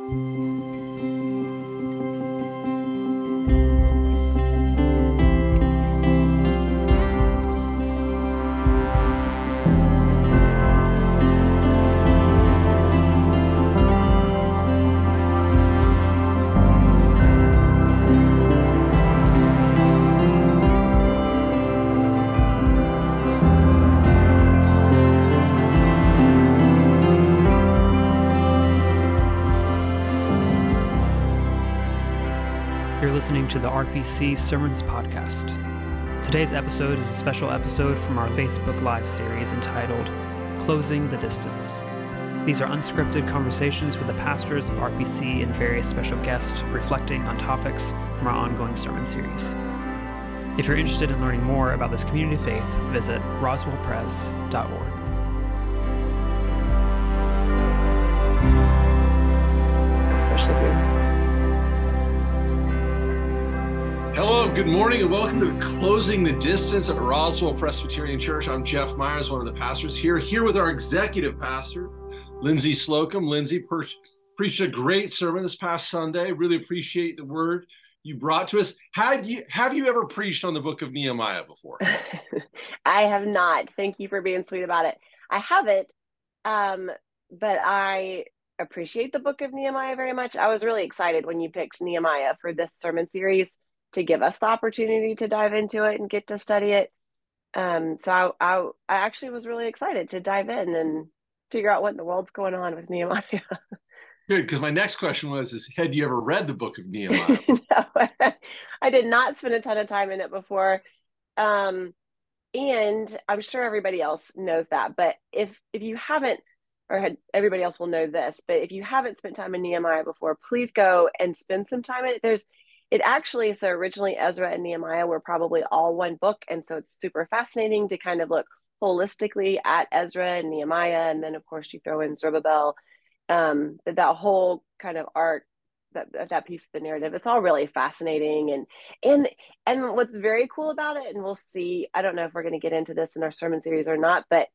You're listening to the RPC Sermons Podcast. Today's episode is a special episode from our Facebook Live series entitled Closing the Distance. These are unscripted conversations with the pastors of RPC and various special guests reflecting on topics from our ongoing sermon series. If you're interested in learning more about this community of faith, visit roswellpres.org. Especially here. Hello, good morning, and welcome to Closing the Distance at Roswell Presbyterian Church. I'm Jeff Myers, one of the pastors here with our executive pastor, Lindsay Slocum. Lindsay preached a great sermon this past Sunday. Really appreciate the word you brought to us. Have you ever preached on the book of Nehemiah before? I have not. Thank you for being sweet about it. I haven't, but I appreciate the book of Nehemiah very much. I was really excited when you picked Nehemiah for this sermon series to give us the opportunity to dive into it and get to study it. So I actually was really excited to dive in and figure out what in the world's going on with Nehemiah. Good, because my next question was, had you ever read the book of Nehemiah? No, I did not spend a ton of time in it before. And I'm sure everybody else knows that. But if you haven't, everybody else will know this, but if you haven't spent time in Nehemiah before, please go and spend some time in it. So originally Ezra and Nehemiah were probably all one book. And so it's super fascinating to kind of look holistically at Ezra and Nehemiah. And then of course you throw in Zerubbabel, that whole kind of arc, that piece of the narrative, it's all really fascinating. And what's very cool about it, and we'll see, I don't know if we're going to get into this in our sermon series or not, but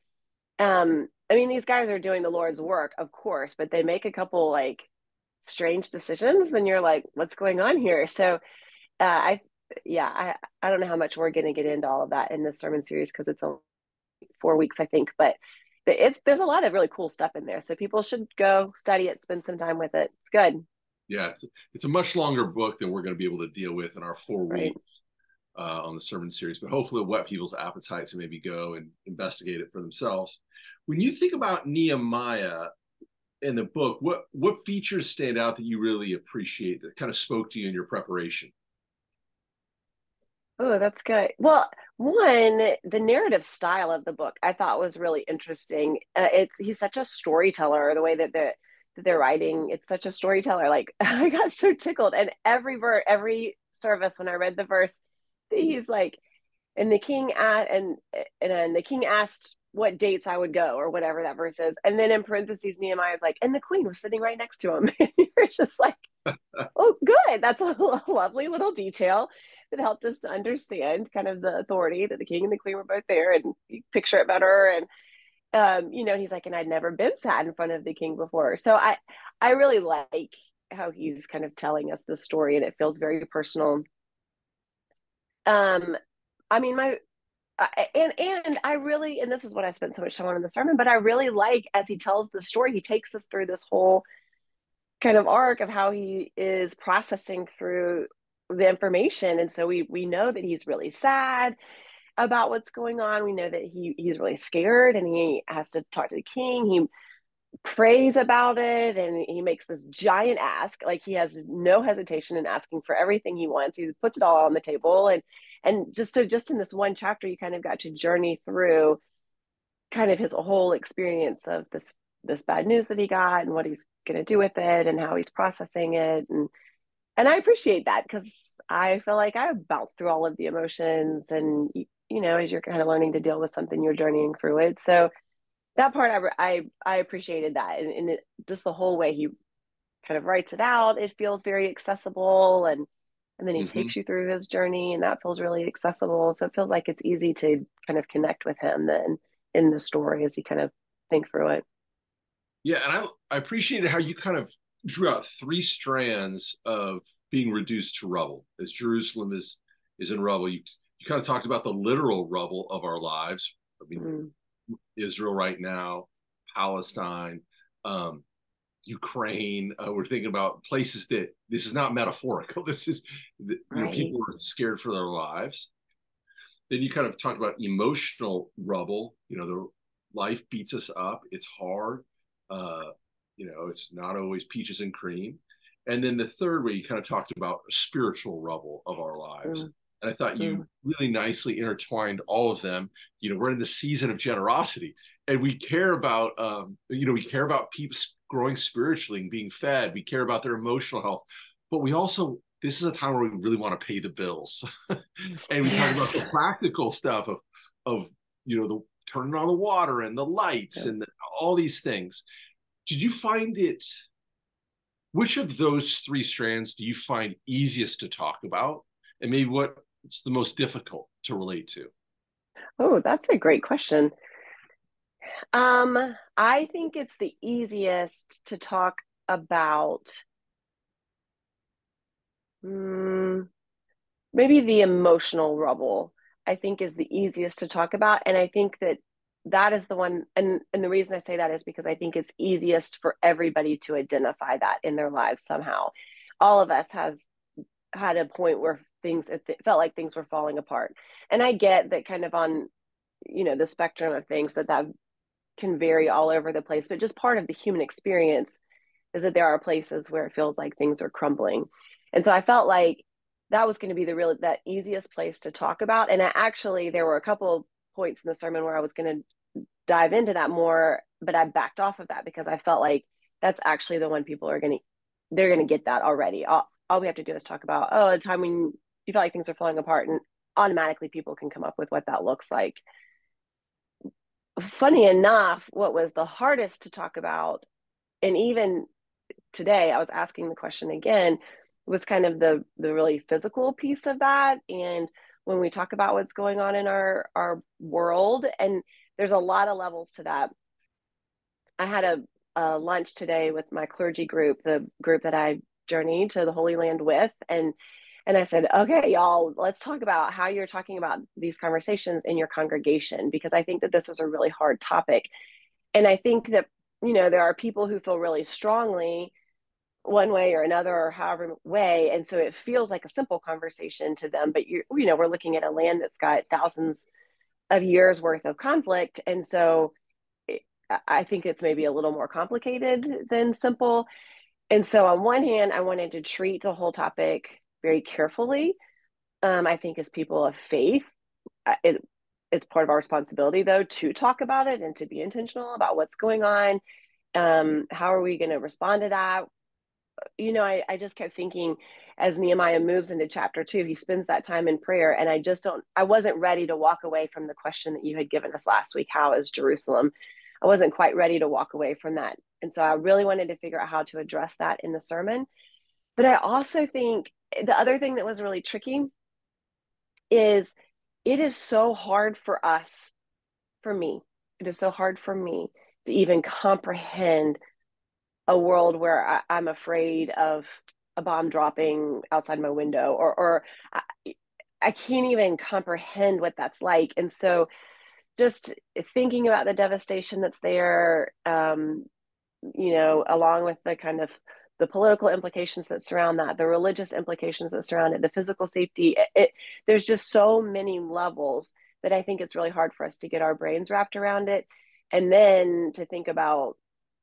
I mean, these guys are doing the Lord's work, of course, but they make a couple like strange decisions, and you're like, what's going on here? So I don't know how much we're going to get into all of that in this sermon series because it's only 4 weeks, I think, but there's a lot of really cool stuff in there. So people should go study it, spend some time with it. It's good. Yeah, it's a much longer book than we're going to be able to deal with in our 4 Right. weeks on the sermon series, but hopefully it'll whet people's appetite to maybe go and investigate it for themselves. When you think about Nehemiah in the book, what features stand out that you really appreciate that kind of spoke to you in your preparation? Oh, that's good. Well, one, the narrative style of the book I thought was really interesting. He's such a storyteller, the way that they're writing. It's such a storyteller. Like I got so tickled, and every service when I read the verse, he's like, and the king asked what dates I would go, or whatever that verse is. And then in parentheses, Nehemiah is like, and the queen was sitting right next to him. And you're just like, oh, good. That's a lovely little detail that helped us to understand kind of the authority that the king and the queen were both there, and you picture it better. And, he's like, and I'd never been sat in front of the king before. So I really like how he's kind of telling us the story, and it feels very personal. I mean, and I really, and this is what I spent so much time on in the sermon, but I really like, as he tells the story, he takes us through this whole kind of arc of how he is processing through the information. And so we know that he's really sad about what's going on. We know that he's really scared, and he has to talk to the king. He prays about it, and he makes this giant ask. Like he has no hesitation in asking for everything he wants. He puts it all on the table, and just in this one chapter, you kind of got to journey through kind of his whole experience of this bad news that he got, and what he's going to do with it, and how he's processing it. And I appreciate that, because I feel like I bounced through all of the emotions, and as you're kind of learning to deal with something, you're journeying through it. So that part, I appreciated that, and just the whole way he kind of writes it out, it feels very accessible, and then he takes you through his journey, and that feels really accessible. So it feels like it's easy to kind of connect with him then in the story as you kind of think through it. Yeah, and I appreciated how you kind of drew out three strands of being reduced to rubble as Jerusalem is in rubble. You kind of talked about the literal rubble of our lives. I mean, Israel right now, Palestine, Ukraine. We're thinking about places that this is not metaphorical. This is, people are scared for their lives. Then you kind of talked about emotional rubble. The life beats us up. It's hard. It's not always peaches and cream. And then the third way, you kind of talked about spiritual rubble of our lives. And I thought you really nicely intertwined all of them. We're in the season of generosity, and we care about, people growing spiritually and being fed. We care about their emotional health, but we also, this is a time where we really want to pay the bills. And we talk about the practical stuff of the turning on the water and the lights and all these things. Did you find it, which of those three strands do you find easiest to talk about? And maybe what's the most difficult to relate to? Oh, that's a great question. I think it's the easiest to talk about maybe the emotional rubble, I think, is the easiest to talk about. And I think that is the one, and the reason I say that is because I think it's easiest for everybody to identify that in their lives somehow. All of us have had a point where it felt like things were falling apart. And I get that kind of on, the spectrum of things that can vary all over the place, but just part of the human experience is that there are places where it feels like things are crumbling. And so I felt like that was going to be that easiest place to talk about. And there were a couple points in the sermon where I was going to dive into that more, but I backed off of that because I felt like that's actually the one people they're going to get that already. All we have to do is talk about, a time when you feel like things are falling apart, and automatically people can come up with what that looks like. Funny enough, what was the hardest to talk about, and even today I was asking the question again, was kind of the really physical piece of that. And when we talk about what's going on in our world, and there's a lot of levels to that. I had a lunch today with my clergy group, the group that I journeyed to the Holy Land with, and I said, okay, y'all, let's talk about how you're talking about these conversations in your congregation, because I think that this is a really hard topic. And I think that, there are people who feel really strongly one way or another, or however way. And so it feels like a simple conversation to them, but we're looking at a land that's got thousands of years worth of conflict. And so I think it's maybe a little more complicated than simple. And so on one hand, I wanted to treat the whole topic very carefully. I think as people of faith, it's part of our responsibility, though, to talk about it and to be intentional about what's going on. How are we going to respond to that? I just kept thinking, as Nehemiah moves into chapter 2, he spends that time in prayer. And I wasn't ready to walk away from the question that you had given us last week, how is Jerusalem? I wasn't quite ready to walk away from that. And so I really wanted to figure out how to address that in the sermon. But I also think the other thing that was really tricky is it is so hard for me to even comprehend a world where I'm afraid of a bomb dropping outside my window, or I can't even comprehend what that's like. And so just thinking about the devastation that's there, along with the kind of the political implications that surround that, the religious implications that surround it, the physical safety, there's just so many levels that I think it's really hard for us to get our brains wrapped around it. And then to think about,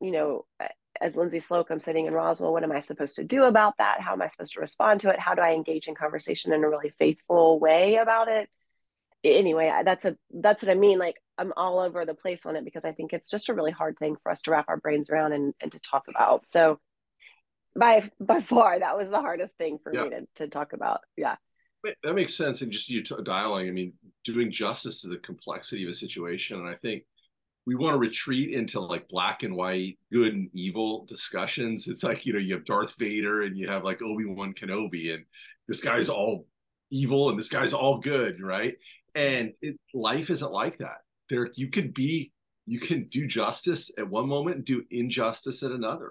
as Lindsay Slocum sitting in Roswell, what am I supposed to do about that? How am I supposed to respond to it? How do I engage in conversation in a really faithful way about it? Anyway, that's what I mean. Like, I'm all over the place on it because I think it's just a really hard thing for us to wrap our brains around and to talk about. So by far, that was the hardest thing for me to talk about. Yeah. That makes sense. And just dialogue, I mean, doing justice to the complexity of a situation. And I think we want to retreat into like black and white, good and evil discussions. It's like, you have Darth Vader and you have like Obi-Wan Kenobi, and this guy's all evil and this guy's all good, right? And life isn't like that. You can do justice at one moment and do injustice at another.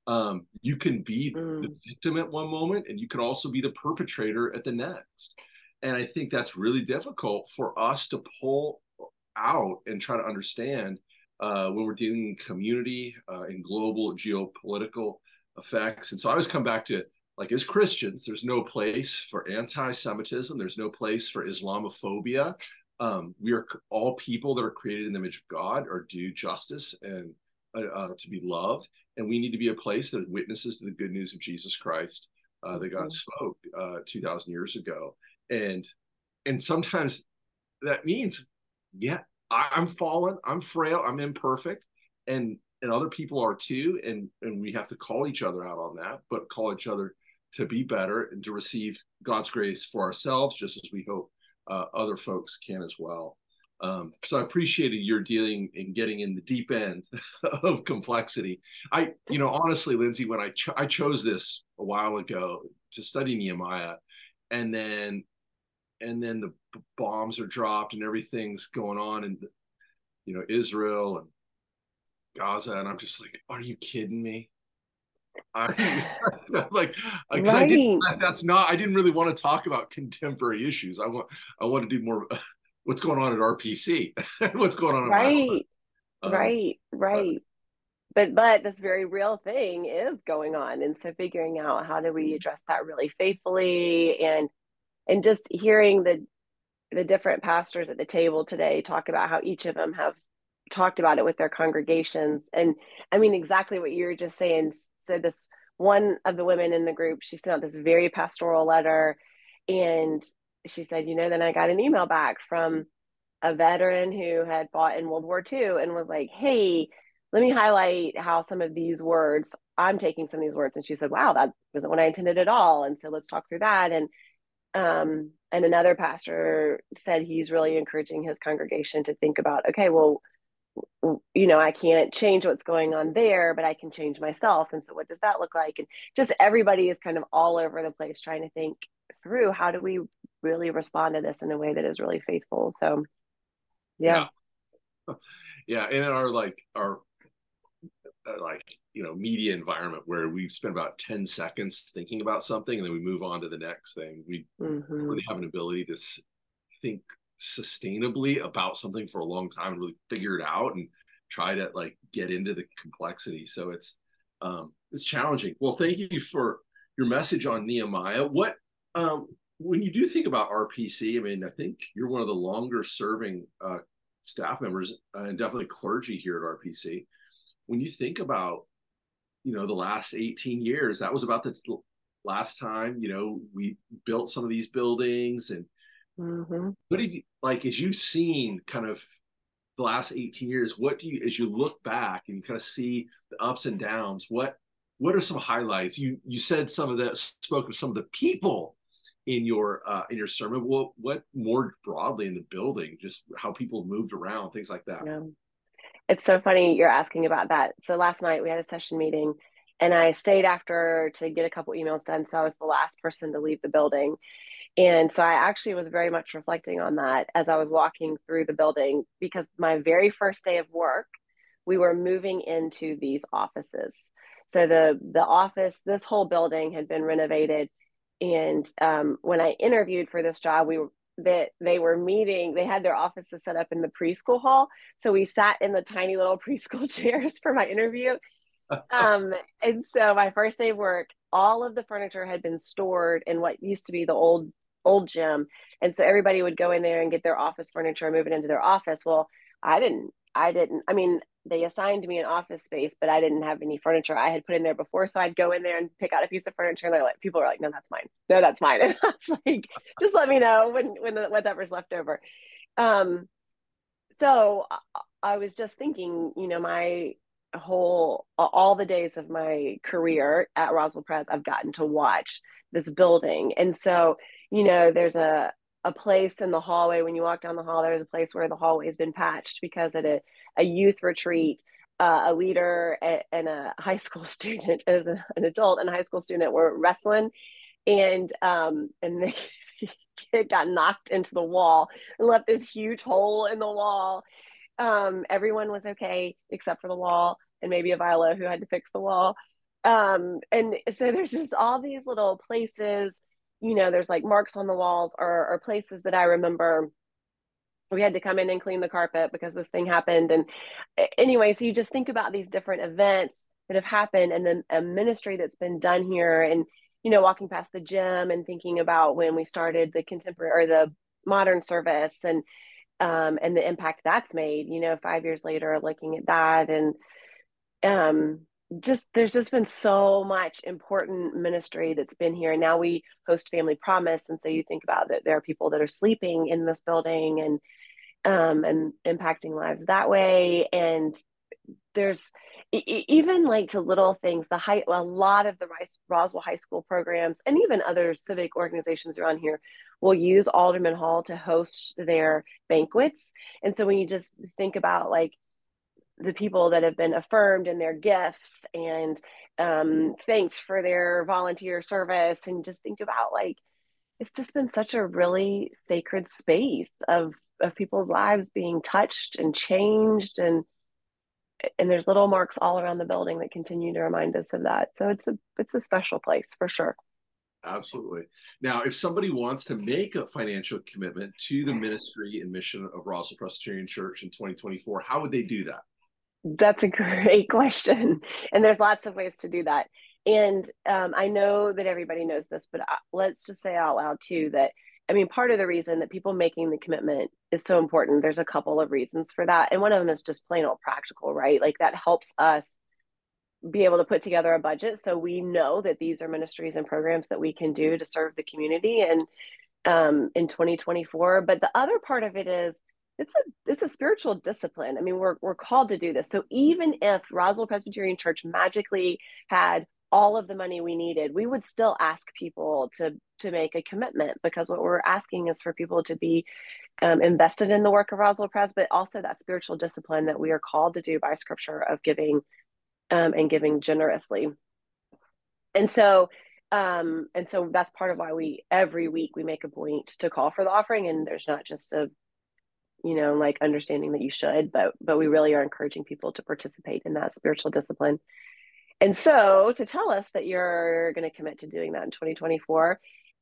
You can be the victim at one moment, and you can also be the perpetrator at the next. And I think that's really difficult for us to pull out and try to understand when we're dealing in community and global geopolitical effects. And so I always come back to, like, as Christians, there's no place for anti-Semitism. There's no place for Islamophobia. We are all people that are created in the image of God, are due justice and to be loved. And we need to be a place that witnesses to the good news of Jesus Christ that God spoke 2,000 years ago. And sometimes that means, yeah, I'm fallen, I'm frail, I'm imperfect, and other people are too. And we have to call each other out on that, but call each other to be better and to receive God's grace for ourselves, just as we hope other folks can as well. So I appreciated your dealing and getting in the deep end of complexity. Honestly, Lindsay, when I chose this a while ago to study Nehemiah, and then the bombs are dropped and everything's going on in Israel and Gaza, and I'm just like, are you kidding me? Like, because right. I didn't really want to talk about contemporary issues. I want to do more what's going on at RPC, what's going on in my life. But this very real thing is going on, and so figuring out how do we address that really faithfully, and just hearing the different pastors at the table today talk about how each of them have talked about it with their congregations. And I mean, exactly what you were just saying. So this one of the women in the group, she sent out this very pastoral letter, and she said, then I got an email back from a veteran who had fought in World War II and was like, hey, let me highlight how some of these words, I'm taking some of these words. And she said, wow, that wasn't what I intended at all. And so let's talk through that. And another pastor said he's really encouraging his congregation to think about, okay, well, I can't change what's going on there, but I can change myself. And so what does that look like? And just everybody is kind of all over the place trying to think through, how do we really respond to this in a way that is really faithful? So, yeah. Yeah. And in our media environment where we've spent about 10 seconds thinking about something and then we move on to the next thing, we really have an ability to think sustainably about something for a long time and really figure it out and try to get into the complexity. So it's challenging. Well, thank you for your message on Nehemiah. What when you do think about RPC, I mean, I think you're one of the longer serving staff members and definitely clergy here at RPC. When you think about the last 18 years, that was about the last time we built some of these buildings. And what have you, as you've seen kind of the last 18 years, what do you, as you look back and you kind of see the ups and downs, what are some highlights? You said spoke of some of the people in your sermon. What more broadly in the building, just how people moved around, things like that? Yeah. It's so funny you're asking about that. So last night we had a session meeting, and I stayed after to get a couple emails done. So I was the last person to leave the building. And so I actually was very much reflecting on that as I was walking through the building, because my very first day of work, we were moving into these offices. So the office, this whole building had been renovated. And when I interviewed for this job, they were meeting, they had their offices set up in the preschool hall. So we sat in the tiny little preschool chairs for my interview. And so my first day of work, all of the furniture had been stored in what used to be the old gym. And so everybody would go in there and get their office furniture and move it into their office. Well, I didn't, I mean, they assigned me an office space, but I didn't have any furniture I had put in there before. So I'd go in there and pick out a piece of furniture, and people are like, no, that's mine. No, that's mine. And I was like, just let me know when whatever's left over. So I was just thinking, all the days of my career at Roswell Press, I've gotten to watch this building. And so, there's a place in the hallway. When you walk down the hall, there's a place where the hallway has been patched because at a youth retreat, a leader and a high school student, as an adult and a high school student, were wrestling, and the kid got knocked into the wall and left this huge hole in the wall. Everyone was okay except for the wall, and maybe a Viola who had to fix the wall. And so there's just all these little places, there's like marks on the walls or places that I remember we had to come in and clean the carpet because this thing happened. And anyway, so you just think about these different events that have happened and then a ministry that's been done here, and walking past the gym and thinking about when we started the contemporary or the modern service, and the impact that's made, 5 years later, looking at that. And there's just been so much important ministry that's been here. And now we host Family Promise, and so you think about that there are people that are sleeping in this building and impacting lives that way. And there's even like to little things, a lot of the Roswell High School programs and even other civic organizations around here will use Alderman Hall to host their banquets. And so when you just think about like the people that have been affirmed in their gifts and thanked for their volunteer service, and just think about like, it's just been such a really sacred space of people's lives being touched and changed, and there's little marks all around the building that continue to remind us of that. So it's a special place for sure. Absolutely. Now, if somebody wants to make a financial commitment to the ministry and mission of Roswell Presbyterian Church in 2024, how would they do that? That's a great question. And there's lots of ways to do that. And I know that everybody knows this, but let's just say out loud too that, part of the reason that people making the commitment is so important, there's a couple of reasons for that. And one of them is just plain old practical, right? Like that helps us be able to put together a budget so we know that these are ministries and programs that we can do to serve the community and in 2024. But the other part of it is it's a spiritual discipline. We're called to do this. So even if Roswell Presbyterian Church magically had all of the money we needed, we would still ask people to make a commitment, because what we're asking is for people to be invested in the work of Roswell Pres, but also that spiritual discipline that we are called to do by Scripture of giving and giving generously. And so that's part of why every week we make a point to call for the offering, and there's not just a like understanding that you should, but we really are encouraging people to participate in that spiritual discipline. And so to tell us that you're going to commit to doing that in 2024,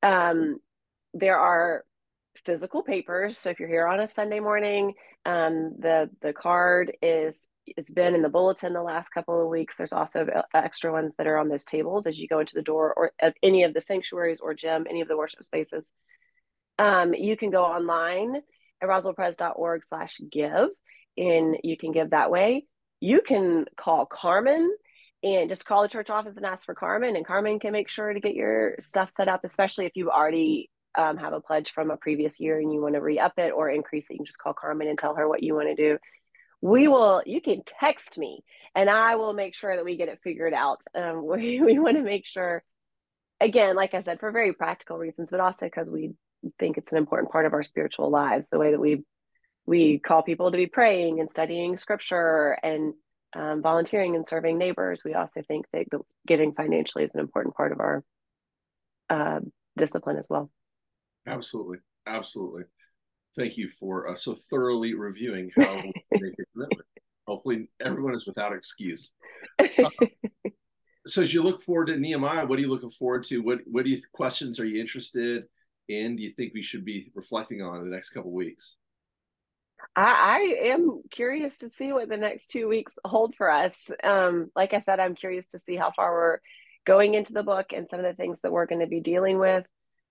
there are physical papers. So if you're here on a Sunday morning, the card it's been in the bulletin the last couple of weeks. There's also extra ones that are on those tables as you go into the door or of any of the sanctuaries or gym, any of the worship spaces. You can go online at roswellpres.org/give, and you can give that way. You can call Carmen and just call the church office and ask for Carmen, and Carmen can make sure to get your stuff set up, especially if you already have a pledge from a previous year and you want to re-up it or increase it. You can just call Carmen and tell her what you want to do. You can text me and I will make sure that we get it figured out. We want to make sure, again, like I said, for very practical reasons, but also because we think it's an important part of our spiritual lives, the way that we call people to be praying and studying Scripture and volunteering and serving neighbors. We also think that giving financially is an important part of our discipline as well. Absolutely. Thank you for so thoroughly reviewing how we make a commitment. Hopefully everyone is without excuse. So as you look forward to Nehemiah, what are you looking forward to? What questions are you interested in? Do you think we should be reflecting on in the next couple of weeks? I am curious to see what the next 2 weeks hold for us. Like I said, I'm curious to see how far we're going into the book and some of the things that we're going to be dealing with.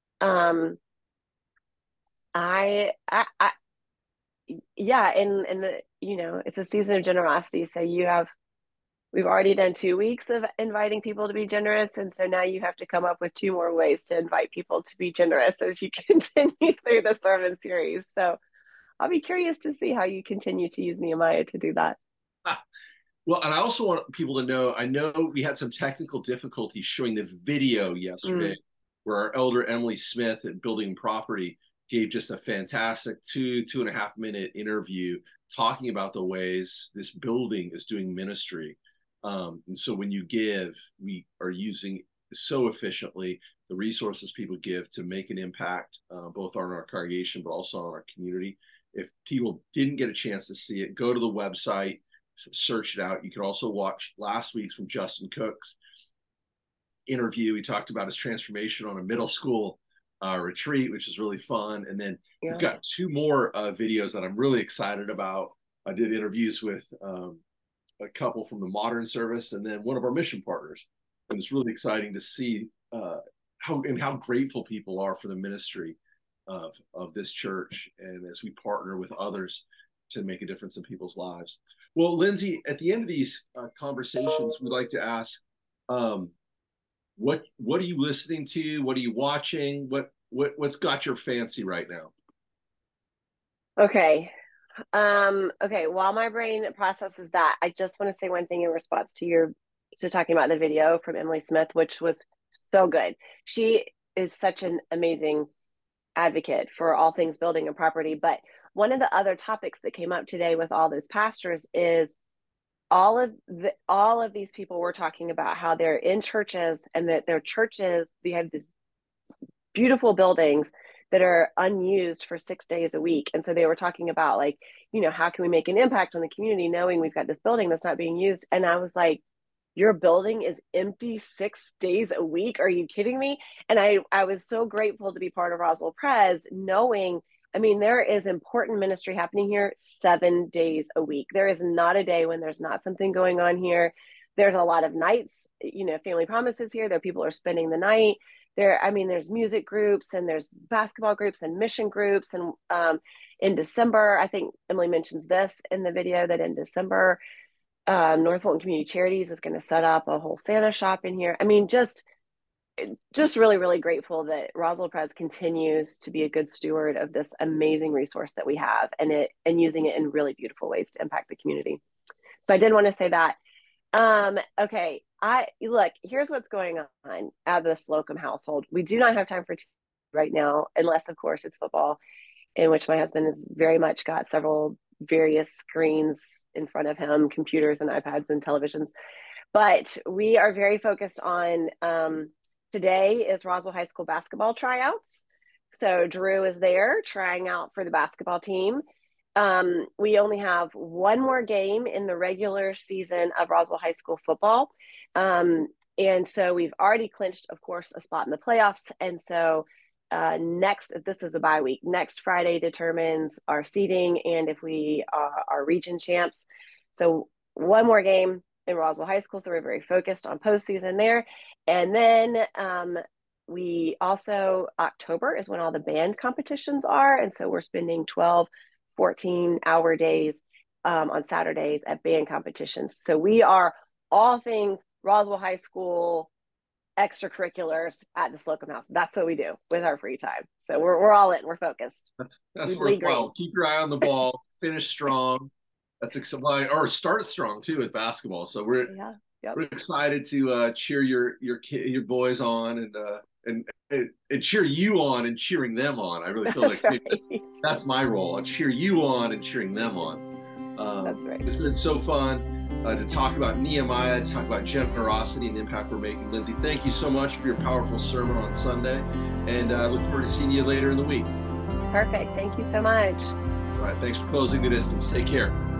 Yeah, and it's a season of generosity. So we've already done 2 weeks of inviting people to be generous, and so now you have to come up with 2 more ways to invite people to be generous as you continue through the sermon series. So I'll be curious to see how you continue to use Nehemiah to do that. Well, and I also want people to know, I know we had some technical difficulties showing the video yesterday, where our elder Emily Smith at Building Property gave just a fantastic 2.5 minute interview talking about the ways this building is doing ministry. And so when you give, we are using so efficiently the resources people give to make an impact, both on our congregation, but also on our community. If people didn't get a chance to see it, go to the website, search it out. You can also watch last week's from Justin Cooks. interview. He talked about his transformation on a middle school retreat, which is really fun. And then we've got 2 more videos that I'm really excited about. I did interviews with a couple from the Modern Service and then one of our mission partners. And it's really exciting to see how grateful people are for the ministry of this church, and as we partner with others to make a difference in people's lives. Well, Lindsay, at the end of these conversations, we'd like to ask, what are you listening to? What are you watching? What's got your fancy right now? Okay. Okay. While my brain processes that, I just want to say one thing in response to talking about the video from Emily Smith, which was so good. She is such an amazing advocate for all things building and property. But one of the other topics that came up today with all those pastors is all of these people were talking about how they're in churches, and that their churches, they have these beautiful buildings that are unused for 6 days a week. And so they were talking about, like, how can we make an impact on the community knowing we've got this building that's not being used? And I was like, your building is empty 6 days a week? Are you kidding me? And I was so grateful to be part of Roswell Pres, knowing, there is important ministry happening here 7 days a week. There is not a day when there's not something going on here. There's a lot of nights, Family Promises here. There people are spending the night. There's music groups, and there's basketball groups and mission groups. And in December, I think Emily mentions this in the video, that in December, North Fulton Community Charities is going to set up a whole Santa shop in here. Just really, really grateful that Roswell Pres continues to be a good steward of this amazing resource that we have, and using it in really beautiful ways to impact the community. So I did want to say that. Okay. Here's what's going on at the Slocum household. We do not have time for TV right now, unless of course it's football, in which my husband has very much got several various screens in front of him, computers and iPads and televisions. But we are very focused on, today is Roswell High School basketball tryouts. So Drew is there trying out for the basketball team. We only have one more game in the regular season of Roswell High School football. And so we've already clinched, of course, a spot in the playoffs. And so this is a bye week. Next Friday determines our seeding and if we are region champs. So one more game in Roswell High School. So we're very focused on postseason there. And then we also, October is when all the band competitions are. And so we're spending 12, 14-hour days on Saturdays at band competitions. So we are all things Roswell High School extracurriculars at the Slocum House. That's what we do with our free time. So we're all in. We're focused. That's worthwhile. Keep your eye on the ball. Finish strong. That's exciting. Or start strong too with basketball. So we're excited to cheer your boys on and cheer you on and cheering them on. I really feel that's my role. I cheer you on and cheering them on. That's right. It's been so fun to talk about Nehemiah, to talk about generosity and the impact we're making. Lindsay, thank you so much for your powerful sermon on Sunday, and I look forward to seeing you later in the week. Perfect. Thank you so much. All right. Thanks for closing the distance. Take care.